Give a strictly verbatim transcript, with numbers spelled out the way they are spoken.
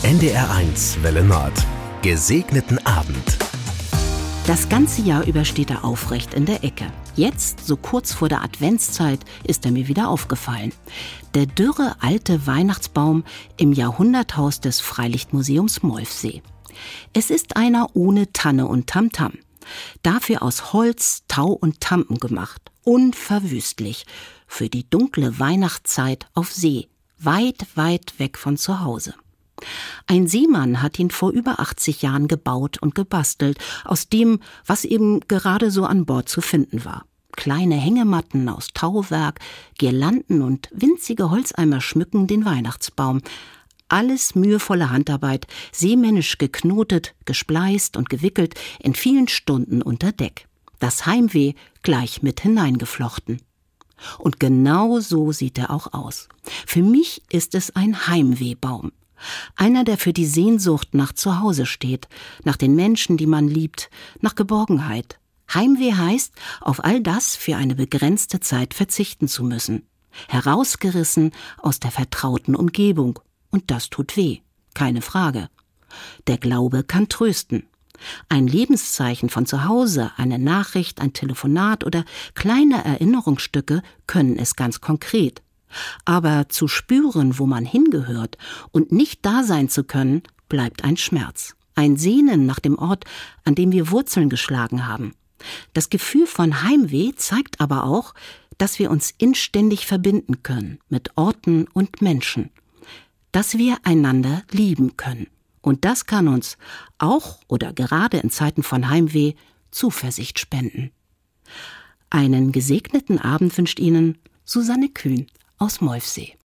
N D R eins Welle Nord. Gesegneten Abend. Das ganze Jahr über steht er aufrecht in der Ecke. Jetzt, so kurz vor der Adventszeit, ist er mir wieder aufgefallen. Der dürre alte Weihnachtsbaum im Jahrhunderthaus des Freilichtmuseums Molfsee. Es ist einer ohne Tanne und Tamtam. Dafür aus Holz, Tau und Tampen gemacht. Unverwüstlich. Für die dunkle Weihnachtszeit auf See. Weit, weit weg von zu Hause. Ein Seemann hat ihn vor über achtzig Jahren gebaut und gebastelt, aus dem, was eben gerade so an Bord zu finden war. Kleine Hängematten aus Tauwerk, Girlanden und winzige Holzeimer schmücken den Weihnachtsbaum. Alles mühevolle Handarbeit, seemännisch geknotet, gespleist und gewickelt, in vielen Stunden unter Deck. Das Heimweh gleich mit hineingeflochten. Und genau so sieht er auch aus. Für mich ist es ein Heimwehbaum. Einer, der für die Sehnsucht nach Zuhause steht, nach den Menschen, die man liebt, nach Geborgenheit. Heimweh heißt, auf all das für eine begrenzte Zeit verzichten zu müssen. Herausgerissen aus der vertrauten Umgebung. Und das tut weh, keine Frage. Der Glaube kann trösten. Ein Lebenszeichen von zu Hause, eine Nachricht, ein Telefonat oder kleine Erinnerungsstücke können es ganz konkret. Aber zu spüren, wo man hingehört und nicht da sein zu können, bleibt ein Schmerz. Ein Sehnen nach dem Ort, an dem wir Wurzeln geschlagen haben. Das Gefühl von Heimweh zeigt aber auch, dass wir uns inständig verbinden können mit Orten und Menschen. Dass wir einander lieben können. Und das kann uns, auch oder gerade in Zeiten von Heimweh, Zuversicht spenden. Einen gesegneten Abend wünscht Ihnen Susanne Kühn aus Molfsee.